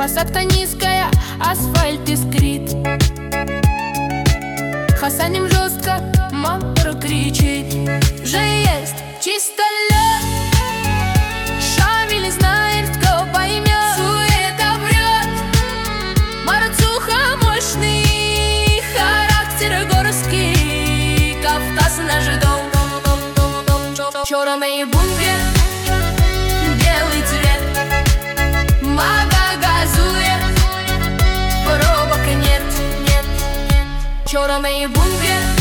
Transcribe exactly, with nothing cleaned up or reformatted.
Посадка низкая, асфальт искрит. Хасаним жестко, мотор кричит. Уже есть чисто лед. Шамиль знает, кто поймет. Суета врет. Марцуха мощный, характер горский. Кавказ наш дом. Черный бункер, белый цвет. Мага газует, пробок нет, нет, нет. Черный бункер.